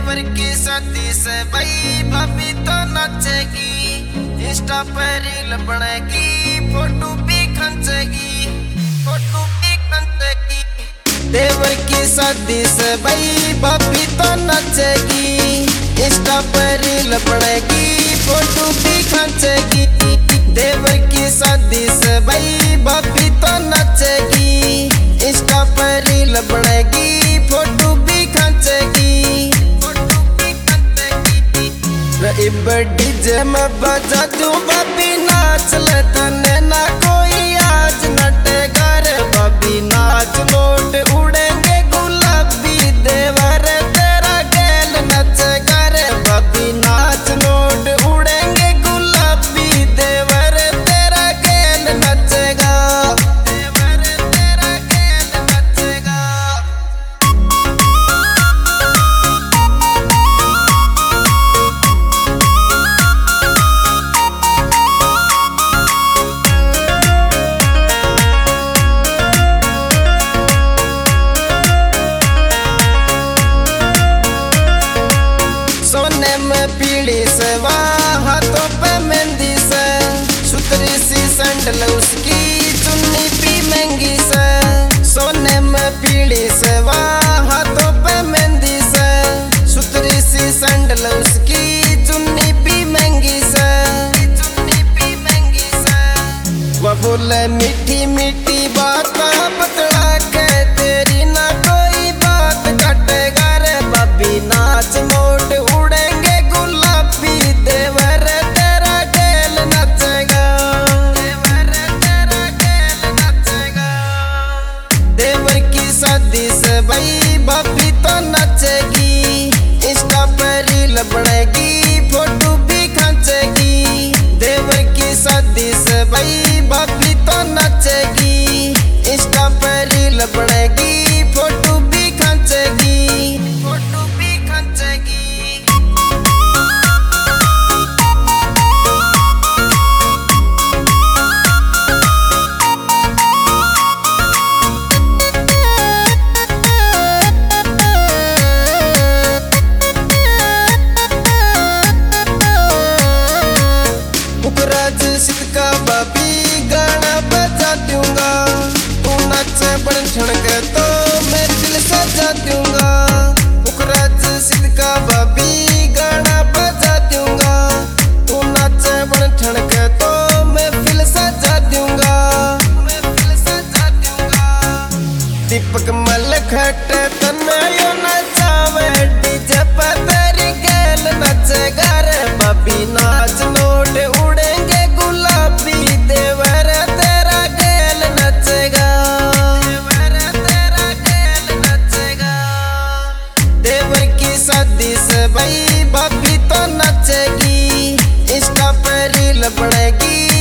देवर की शादी से भाई भाभी तो नाचेगी, इंस्टा पर रील बनेगी, फोटो भी खींचेगी, फोटो भी खींचेगी। देवर की शादी से भाई भाभी तो नाचेगी, इंस्टा पर रील बनेगी, फोटो भी खींचेगी। देवर की शादी से भाई भाभी तो नाचेगी, इंस्टा पर रील बनेगी, फोटो भी खींचेगी, फोटो भी खींचेगी। डीजे में बजा दूं भाभी नाच ले, तने ना कोई आज नटेगा रे भाभी नाच, नोट उड़ेंगे गुलाबी, देवर तेरा गेल नचेगा रे भाभी नाच, नोट उड़ेंगे गुलाबी, देवर तेरा गेल नचेगा, देवर तेरा गेल नचेगा। सोने में पीड़ी से हाथों पे मेहंदी से, सुतरी सी सैंडल उसकी चुन्नी भी महंगी से। सोने में पीड़ी से हाथों पे मेहंदी से, सुतरी सी सैंडल उसकी चुन्नी भी महंगी से, चुन्नी भी महंगी से। वह बोले मीठी मीठी बात बतला के, तेरी ना कोई बात कटेगा रे भाभी नाच, नोट उड़ेंगे गुलाबी, देवर तेरा गेल नचेगा, देवर तेरा गेल नचेगा। देवर की शादी से भाई भाभी तो नचेगी, इंस्टा पर रील बनेगी, फोटो भी खींचेगी। देवर की शादी से भाई भाभी तो नचेगी, इंस्टा पर रील बनेगी, फोटो भी खींचेगी, फोटो भी खींचेगी। पुखराज सिद्ध का भाभी गाना बजा दूंगा, तू नाचे बन ठणक तो मैं दिल सजा दूंगा। पुखराज सिद्ध का भाभी गाना बजा दूंगा, तू नाचे बन ठणक तो मैं दिल सजा दूंगा, मैं दिल सजा दूंगा। दीपक मलखट तनयो नचावे, डीजे पर तेरी गेल नचेगा रे भाभी नाच, नोट उड़ेंगे गुलाबी, देवर तेरा गेल नचेगा, देवर तेरा गेल नचेगा। देवर की शादी से भाई भाभी तो नचेगी, इंस्टा पर रील बनेगी,